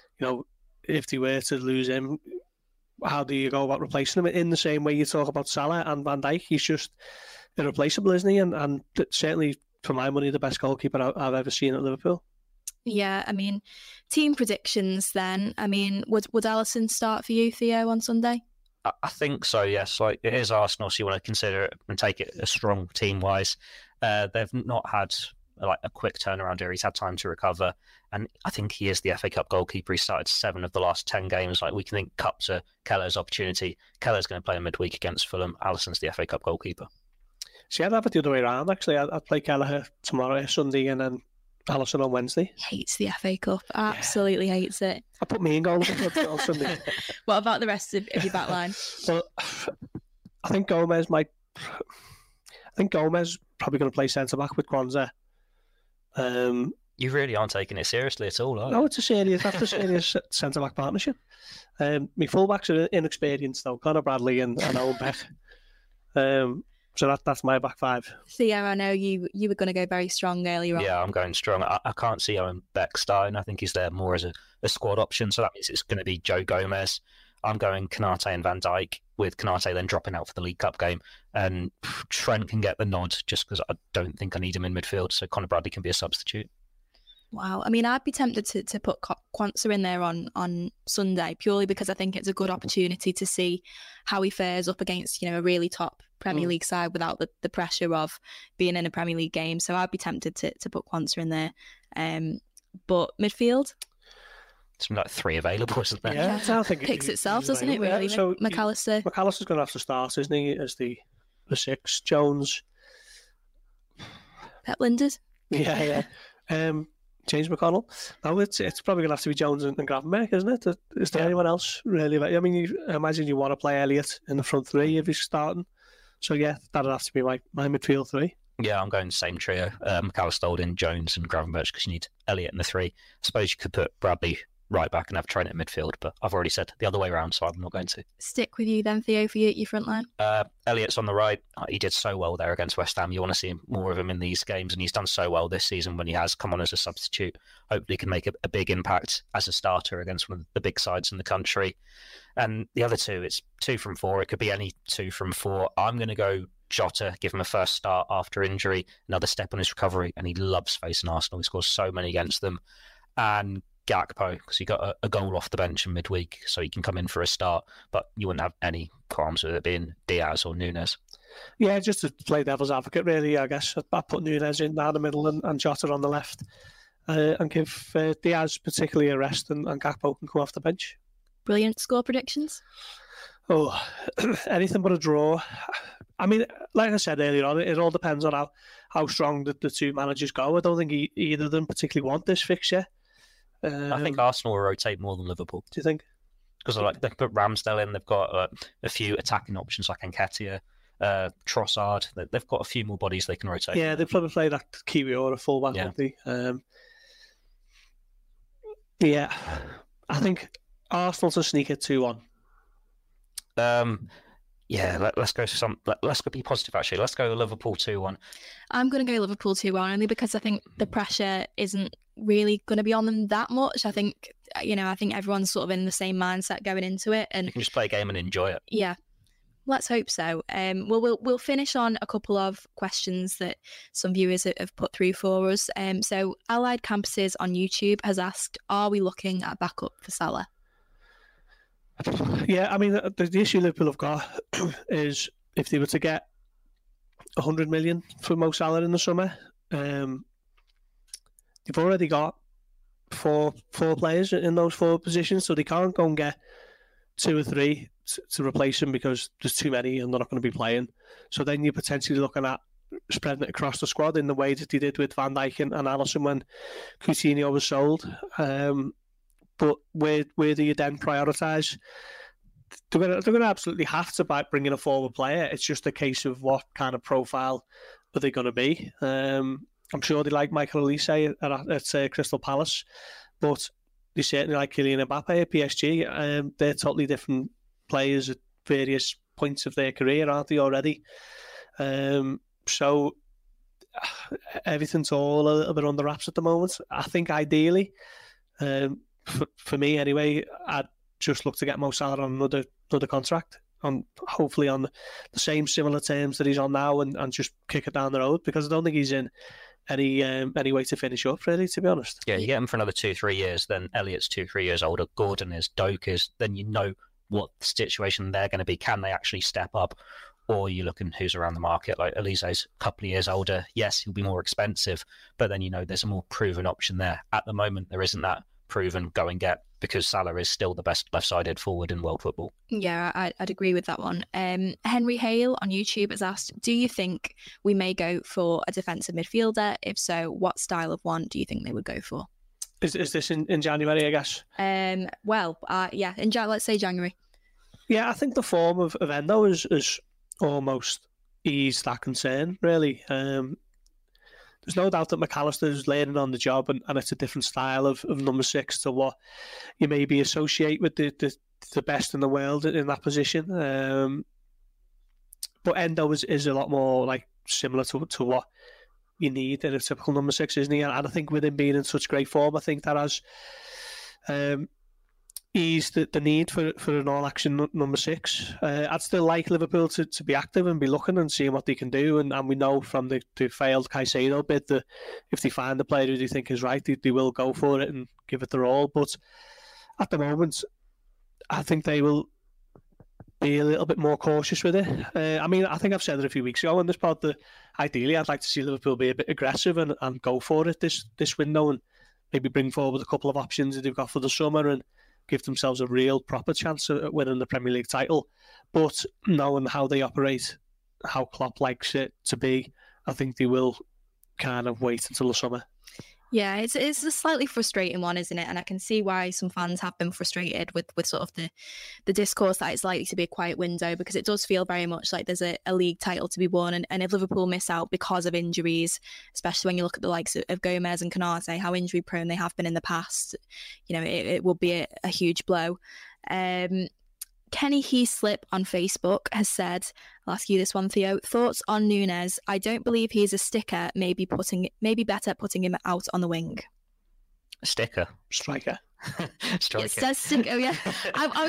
if they were to lose him, how do you go about replacing him? In the same way you talk about Salah and Van Dijk, he's just irreplaceable, isn't he? And certainly, for my money, the best goalkeeper I've ever seen at Liverpool. Yeah, I mean, team predictions then. I mean, would Alisson start for you, Theo, on Sunday? I think so, yes. Like, it is Arsenal, so you want to consider it and take it as strong team-wise. They've not had a quick turnaround here. He's had time to recover, and I think he is the FA Cup goalkeeper. He started 7 of the last 10 games. Like, we can think Cups are Kelleher's opportunity. Kelleher's going to play a midweek against Fulham. Alisson's the FA Cup goalkeeper. See, I'd have it the other way around, actually. I'd play Kelleher tomorrow, Sunday, and then Alisson on Wednesday. Hates the FA Cup. Absolutely hates it. I put me in goal on Sunday. What about the rest of your back line? Well, I think Gomez might... I think Gomez is probably going to play centre-back with Kwanzaa. You really aren't taking it seriously at all, are you? No, that's a serious centre-back partnership. My full-backs are inexperienced, though. Conor Bradley and Owen Beck. So that's my back five. Theo, I know you were going to go very strong earlier on. Yeah, I'm going strong. I can't see Owen Beck starting. I think he's there more as a squad option, so that means it's going to be Joe Gomez. I'm going Konate and Van Dijk, with Konate then dropping out for the League Cup game. And Trent can get the nod just because I don't think I need him in midfield, so Conor Bradley can be a substitute. Wow. I mean, I'd be tempted to put Kwanzaa in there on Sunday, purely because I think it's a good opportunity to see how he fares up against, a really top Premier League side without the pressure of being in a Premier League game. So I'd be tempted to put Kwanzaa in there. But midfield? It's like 3 available, isn't there? Yeah, I think picks itself, doesn't it, really? Yeah, so McAllister. McAllister's going to have to start, isn't he, as the 6. Jones. Pep Linders. Yeah. James McConnell. No, it's probably going to have to be Jones and Gravenberch, isn't it? Is there anyone else really? I mean, I imagine you want to play Elliott in the front 3 if he's starting. So yeah, that'd have to be my midfield 3. Yeah, I'm going the same trio. McAllister, Holding, Jones and Gravenberch, because you need Elliott in the 3. I suppose you could put Bradley right back and have Trent at midfield, but I've already said the other way around, so I'm not going to. Stick with you then, Theo, for your front line. Elliott's on the right. He did so well there against West Ham. You want to see more of him in these games, and he's done so well this season when he has come on as a substitute. Hopefully he can make a big impact as a starter against one of the big sides in the country. And the other 2, it's 2 from 4. It could be any 2 from 4. I'm going to go Jota, give him a first start after injury, another step on his recovery, and he loves facing Arsenal. He scores so many against them. And Gakpo, because he got a goal off the bench in midweek, so he can come in for a start, but you wouldn't have any qualms with it being Diaz or Nunes. Yeah, just to play devil's advocate, really, I guess. I'd put Nunes in down the middle and Jota on the left, and give Diaz particularly a rest, and Gakpo can come off the bench. Brilliant. Score predictions? Oh, anything but a draw. I mean, like I said earlier on, it all depends on how strong the 2 managers go. I don't think either of them particularly want this fixture. I think Arsenal will rotate more than Liverpool. Do you think? Because they put Ramsdale in, they've got a few attacking options like Nketiah, Trossard. They've got a few more bodies they can rotate. Yeah, they probably play that Kiwi or a fullback, won't they? Yeah, I think Arsenal to sneak it 2-1. Yeah, let's go let's be positive actually. Let's go Liverpool 2-1. I'm going to go Liverpool 2-1 only because I think the pressure isn't really going to be on them that much. I think everyone's sort of in the same mindset going into it, and you can just play a game and enjoy it. Yeah, let's hope so. We'll finish on a couple of questions that some viewers have put through for us. So Allied Campuses on YouTube has asked, are we looking at backup for Salah? Yeah, I mean, the issue Liverpool have got is if they were to get 100 million for Mo Salah in the summer, they've already got four players in those 4 positions, so they can't go and get 2 or 3 to replace him because there's too many and they're not going to be playing. So then you're potentially looking at spreading it across the squad in the way that they did with Van Dijk and Alisson when Coutinho was sold. But where do you then prioritise? They're going to absolutely have to bring in a forward player. It's just a case of what kind of profile are they going to be. I'm sure they like Michael Olise at Crystal Palace, but they certainly like Kylian Mbappe at PSG. They're totally different players at various points of their career, aren't they already? So everything's all a little bit under wraps at the moment. I think ideally, for me anyway, I'd just look to get Mo Salah on another contract, hopefully on the same similar terms that he's on now, and just kick it down the road, because I don't think he's in any way to finish up, really, to be honest. Yeah, you get him for another 2-3 years, then Elliott's 2-3 years older, Gordon is, Doak is, then you know what the situation they're going to be. Can they actually step up? Or you're looking who's around the market, like Elise's a couple of years older. Yes, he'll be more expensive, but then there's a more proven option there. At the moment, there isn't that proven go and get, because Salah is still the best left-sided forward in world football. Yeah, I'd agree with that one. Henry Hale on YouTube has asked, do you think we may go for a defensive midfielder? If so, what style of one do you think they would go for? Is this in January, I guess? Yeah, let's say January. Yeah, I think the form of Endo is almost ease that concern, really. There's no doubt that McAllister is learning on the job, and it's a different style of number 6 to what you maybe associate with the best in the world in that position. But Endo is a lot more like similar to what you need in a typical number 6, isn't he? And I think with him being in such great form, I think that has eased the need for an all-action number 6. I'd still like Liverpool to be active and be looking and seeing what they can do. And we know from the failed Caicedo bid that if they find the player who they think is right, they will go for it and give it their all. But at the moment, I think they will be a little bit more cautious with it. I think I've said it a few weeks ago on this pod that ideally I'd like to see Liverpool be a bit aggressive and go for it this window, and maybe bring forward a couple of options that they've got for the summer and give themselves a real proper chance at winning the Premier League title. But knowing how they operate, how Klopp likes it to be, I think they will kind of wait until the summer. Yeah, it's a slightly frustrating one, isn't it? And I can see why some fans have been frustrated with sort of the discourse that it's likely to be a quiet window, because it does feel very much like there's a league title to be won. And if Liverpool miss out because of injuries, especially when you look at the likes of Gomez and Konate, how injury prone they have been in the past, it will be a huge blow. Kenny Heaslip on Facebook has said, I'll ask you this one, Theo, thoughts on Núñez? I don't believe he's a sticker, maybe better putting him out on the wing. A sticker? Striker. Striker. It says sticker, oh yeah. I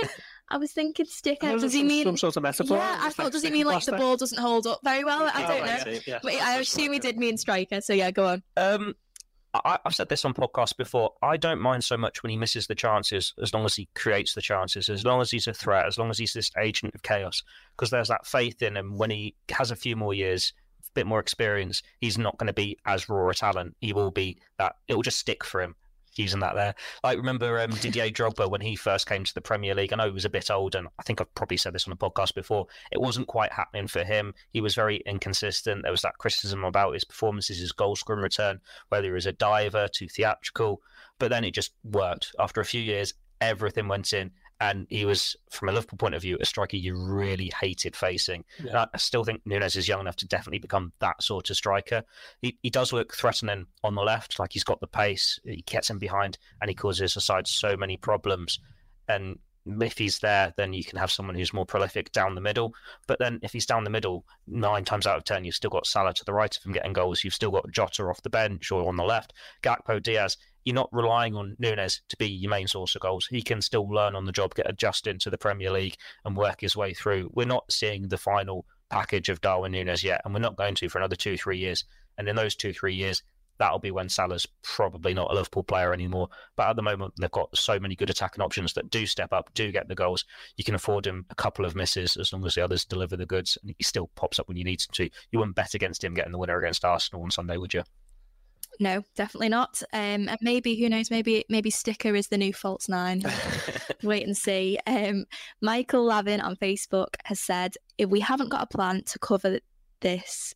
was thinking sticker. Does he mean some sort of metaphor? Yeah, I thought, does he mean like the ball doesn't hold up very well? I don't know. Yeah. But I assume he did mean striker, so yeah, go on. I've said this on podcasts before. I don't mind so much when he misses the chances, as long as he creates the chances, as long as he's a threat, as long as he's this agent of chaos, because there's that faith in him. When he has a few more years, a bit more experience, he's not going to be as raw a talent. He will be that. It will just stick for him. Using that there. I remember Didier Drogba when he first came to the Premier League. I know he was a bit old, and I think I've probably said this on a podcast before. It wasn't quite happening for him. He was very inconsistent. There was that criticism about his performances, his goal scoring return, whether he was a diver, too theatrical. But then it just worked. After a few years, everything went in, and he was, from a Liverpool point of view, a striker you really hated facing. Yeah. I still think Núñez is young enough to definitely become that sort of striker. He does look threatening on the left, like he's got the pace, he gets him behind, and he causes the side so many problems. And if he's there, then you can have someone who's more prolific down the middle. But then if he's down the middle, 9 times out of 10, you've still got Salah to the right of him getting goals. You've still got Jota off the bench or on the left, Gakpo, Diaz. You're not relying on Núñez to be your main source of goals. He can still learn on the job, get adjusted to the Premier League and work his way through. We're not seeing the final package of Darwin Núñez yet, and we're not going to for another 2-3 years. And in those 2-3 years, that'll be when Salah's probably not a Liverpool player anymore. But at the moment, they've got so many good attacking options that do step up, do get the goals. You can afford him a couple of misses as long as the others deliver the goods, and he still pops up when you need him to. You wouldn't bet against him getting the winner against Arsenal on Sunday, would you? No, definitely not. And maybe, who knows, maybe sticker is the new false 9. Wait and see. Michael Lavin on Facebook has said, if we haven't got a plan to cover this,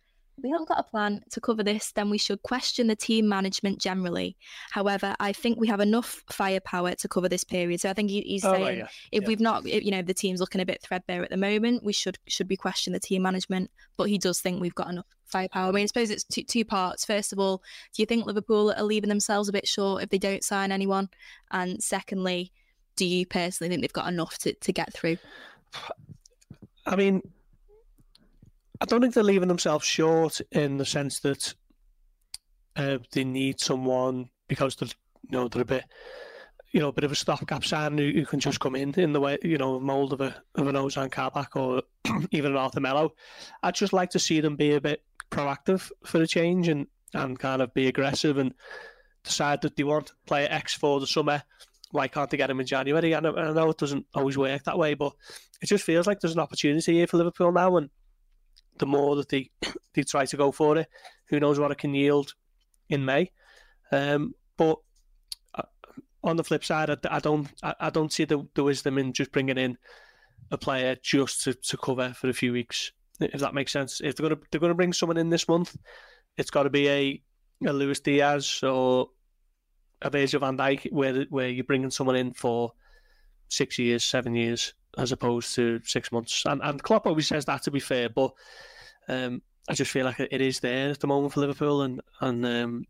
then we should question the team management generally. However, I think we have enough firepower to cover this period. So I think he's saying we've not, if the team's looking a bit threadbare at the moment, we should be questioning the team management. But he does think we've got enough firepower. I mean, I suppose it's two parts. First of all, do you think Liverpool are leaving themselves a bit short if they don't sign anyone? And secondly, do you personally think they've got enough to get through? I mean, I don't think they're leaving themselves short in the sense that they need someone because they're a bit, a bit of a stopgap signing who can just come in the way, mould of an Ozan Kabak or even an Arthur Melo. I'd just like to see them be a bit proactive for a change and kind of be aggressive and decide that they want player X for the summer. Why can't they get him in January? I know it doesn't always work that way, but it just feels like there's an opportunity here for Liverpool now, and the more that they try to go for it, who knows what it can yield in May. But on the flip side, I don't see the wisdom in just bringing in a player just to cover for a few weeks, if that makes sense. If they're going to bring someone in this month, it's got to be a Luis Diaz or a Virgil van Dijk where you're bringing someone in for 6 years, 7 years. as opposed to 6 months. And Klopp always says that, to be fair, but I just feel like it is there at the moment for Liverpool, and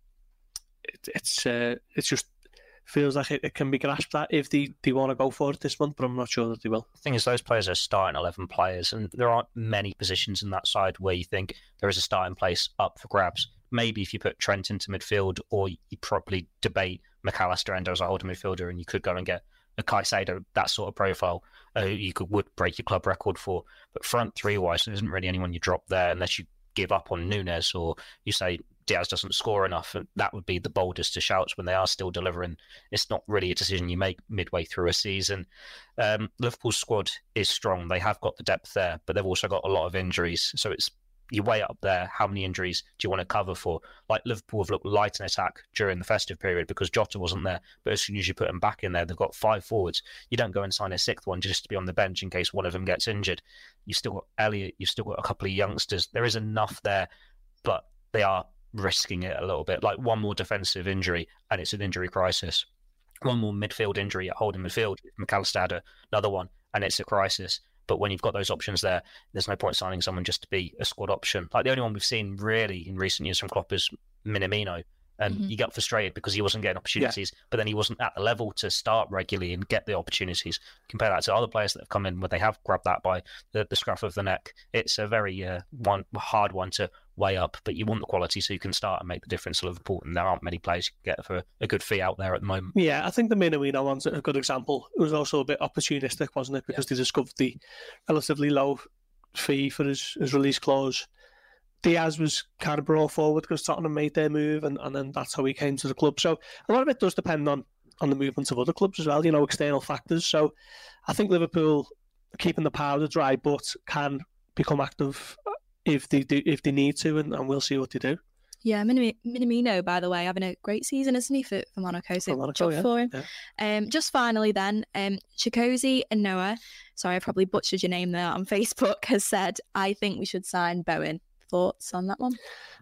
it's just feels like it can be grasped that if they want to go for it this month, but I'm not sure that they will. The thing is, those players are starting 11 players, and there aren't many positions in that side where you think there is a starting place up for grabs. Maybe if you put Trent into midfield, or you probably debate McAllister Endo as a holding midfielder, and you could go and get a Caicedo, that sort of profile, would break your club record for. But front three-wise, there isn't really anyone you drop there unless you give up on Núñez, or you say Diaz doesn't score enough, and that would be the boldest of shouts when they are still delivering. It's not really a decision you make midway through a season. Liverpool's squad is strong. They have got the depth there, but they've also got a lot of injuries. So it's you weigh up there, how many injuries do you want to cover for? Like Liverpool have looked light in attack during the festive period because Jota wasn't there, but as soon as you put them back in there, they've got 5 forwards. You don't go and sign a 6th one just to be on the bench in case one of them gets injured. You've still got Elliott, you've still got a couple of youngsters. There is enough there, but they are risking it a little bit. Like one more defensive injury and it's an injury crisis. One more midfield injury at holding midfield, McAllister had another one, and it's a crisis. But when you've got those options there, there's no point signing someone just to be a squad option. Like the only one we've seen really in recent years from Klopp is Minamino. And you got frustrated because he wasn't getting opportunities, but then he wasn't at the level to start regularly and get the opportunities. Compare that to other players that have come in where they have grabbed that by the scruff of the neck. It's a very hard one to weigh up, but you want the quality so you can start and make the difference to Liverpool, and there aren't many players you can get for a good fee out there at the moment. Yeah, I think the Minamino one's a good example. It was also a bit opportunistic, wasn't it? Because they discovered the relatively low fee for his release clause. Diaz was kind of brought forward because Tottenham made their move, and then that's how he came to the club. So a lot of it does depend on the movement of other clubs as well, external factors. So I think Liverpool are keeping the powder dry, but can become active if they need to, and we'll see what they do. Yeah, Minamino, by the way, having a great season, isn't he, for Monaco? So for him. Yeah. Just finally then, Chikosi and Noah, sorry, I probably butchered your name there on Facebook, has said, I think we should sign Bowen. Thoughts on that one?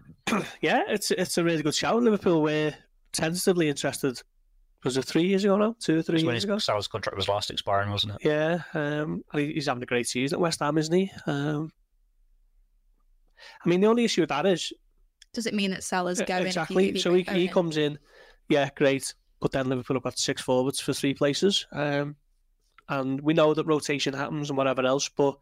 Yeah, it's a really good shout. Liverpool were tentatively interested. Was it 3 years ago now? 2 or 3 years ago? Salah's contract was last expiring, wasn't it? Yeah, he's having a great season at West Ham, isn't he? I mean, the only issue with that is... Does it mean that Salah's going? Exactly. So he comes in, yeah, great. But then Liverpool have got 6 forwards for 3 places. And we know that rotation happens and whatever else, but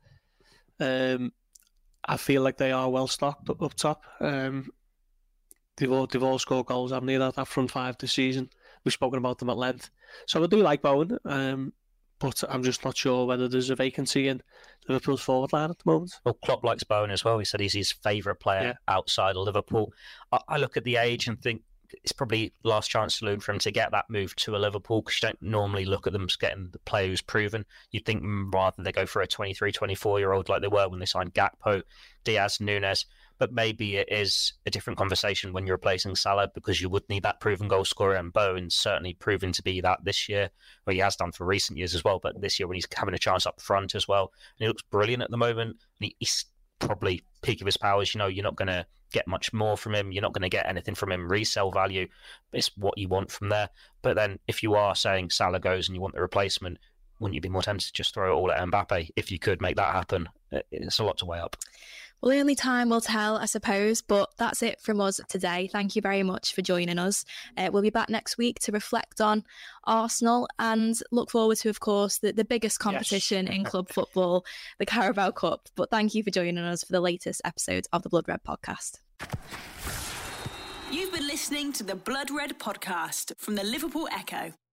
I feel like they are well stocked up top. They've all scored goals, haven't they, that front 5 this season. We've spoken about them at length. So I do like Bowen, but I'm just not sure whether there's a vacancy in Liverpool's forward line at the moment. Well, Klopp likes Bowen as well. He said he's his favourite player outside of Liverpool. I look at the age and think it's probably last chance saloon for him to get that move to a Liverpool, because you don't normally look at them as getting the player who's proven. You'd think rather they go for a 23, 24-year-old like they were when they signed Gakpo, Diaz, Núñez. But maybe it is a different conversation when you're replacing Salah, because you would need that proven goal scorer, and Bowen's certainly proven to be that this year. Well, he has done for recent years as well, but this year when he's having a chance up front as well. And he looks brilliant at the moment. And he's probably peak of his powers. You're not going to get much more from him. You're not going to get anything from him resale value. It's what you want from there. But then if you are saying Salah goes and you want the replacement, wouldn't you be more tempted to just throw it all at Mbappe if you could make that happen? It's a lot to weigh up. Well, only time will tell, I suppose, but that's it from us today. Thank you very much for joining us. We'll be back next week to reflect on Arsenal and look forward to, of course, the biggest competition in club football, the Carabao Cup. But thank you for joining us for the latest episode of the Blood Red Podcast. You've been listening to the Blood Red Podcast from the Liverpool Echo.